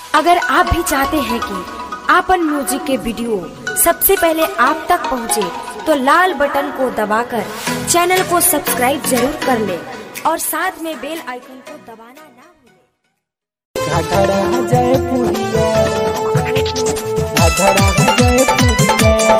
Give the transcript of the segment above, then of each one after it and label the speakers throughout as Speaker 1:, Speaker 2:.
Speaker 1: अगर आप भी चाहते हैं कि आपन म्यूजिक के वीडियो सबसे पहले आप तक पहुंचे, तो लाल बटन को दबाकर चैनल को सब्सक्राइब जरूर कर ले और साथ में बेल आइकन को दबाना ना भूलें।
Speaker 2: घाघरा जय पुरिया, घाघरा जय पुरिया।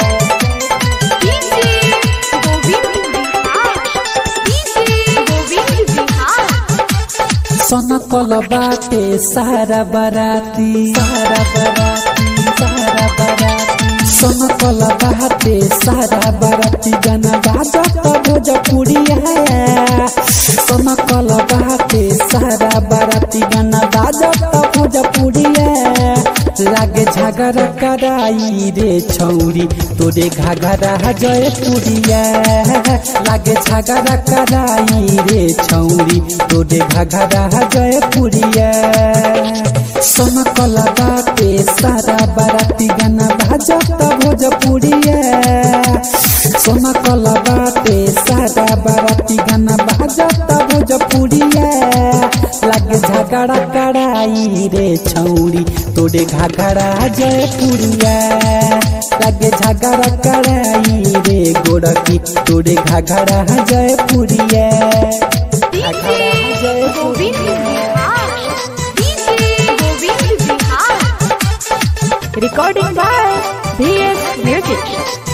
Speaker 2: सोना कल बाटे सारा बराती, सारा बराती, सारा बराती। सोना कल बाटे सारा बराती, गाना बाजत भोजपुरिया। सोना कल बाटे सारा बराती, गाना बाजत भोजपुरिया। लागे झगड़ा कराई रे छौरी, तोरे घाघरा जयपुरिया। लागे झगड़ा कराई रे छौरी, तोरे घाघरा जयपुरिया। सोना कला बाटे सारा बराती, गाना बाजत भोजपुरिया। सोना कला बाटे सारा बराती, गाना बाजत भोजपुरिया। लागे झगड़ा कराई रे छौरी, तोरे घाघरा जयपुरिया। लागे झगड़ा कराई रे गोरकी, तोरे घाघरा जयपुरिया। घाघरा जयपुरिया।
Speaker 1: Recording by VS music.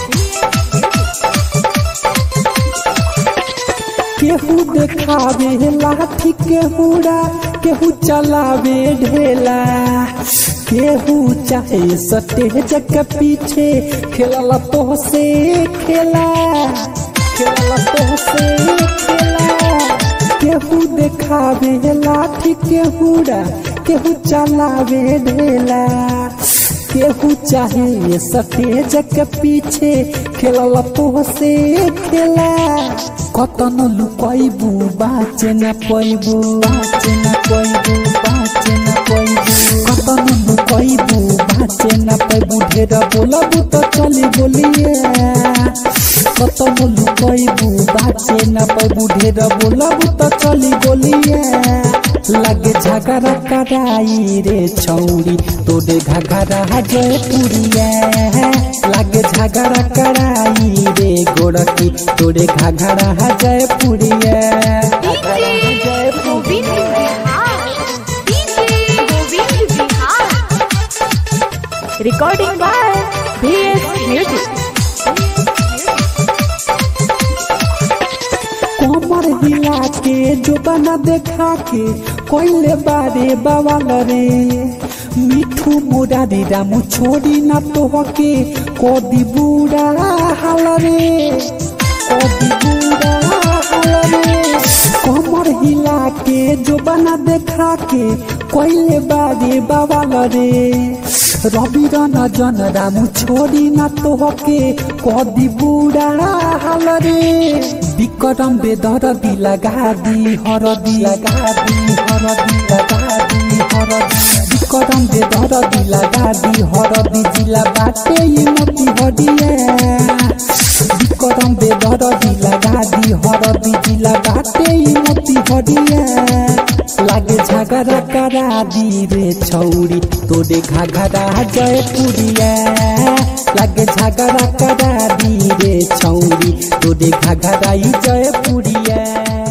Speaker 2: केहू देखावे लाठी के हुड़ा, केहू चलावे ढेला। केहू चाहे स्टेज के पीछे, खेलला तो से खेला, खेलला तो से खेला। केहू देखावे लाठी के हुड़ा, केहू चलावे ढेला। केहू चाहे स्टेज के पीछे, खेलला तो से खेला। कतन लुकैबू बाचे न पैबू, बाचे न पैबू, बाचे न पैबू। कतन लुकैबू बाचे न पैबू, ढेर बोलबू तो चली बोलिए। कतन लुकैबू बाचे न पैबू, ढेर बोलबू तो चली बोलिए। लागे झगड़ा कराई रे छौरी, तोरे घाघरा जयपुरिया। लागे झगड़ा कराई रे गोरकी, तोरे घाघरा जयपुरिया। घाघरा जयपुरिया।
Speaker 1: Recording by VS music.
Speaker 2: कोमर हिला के जो बना देखा के, कोइले बारे बवाल रे। मिठू मुरारी रामू छोड़ी ना तो के, कोदी बूढ़ा हाल रे, कोदी बूढ़ा हाल रे। कोमर हिला के जो बना देखा के, कोइले बारे बवाल रे। रवि रंजन रामू छोड़ी ना तो के, कोदी बूढ़ा हाल रे। विक्रम बेदर्दी लगा दी हरदी, लगा दी हरदी, लगा दी हरदी। विक्रम बेदर्दी लगा दी हरदी, जिला बाटे ये मोती हरिया। विक्रम बेदर्दी लगा दी हरदी, जिला बाटे ये मोती हरिया। लागे झगड़ा करा दी रे छौरी, तोरे घाघरा जयपुरिया। लागे झगड़ा करा दी रे छौरी, तोरे घाघरा जयपुरिया।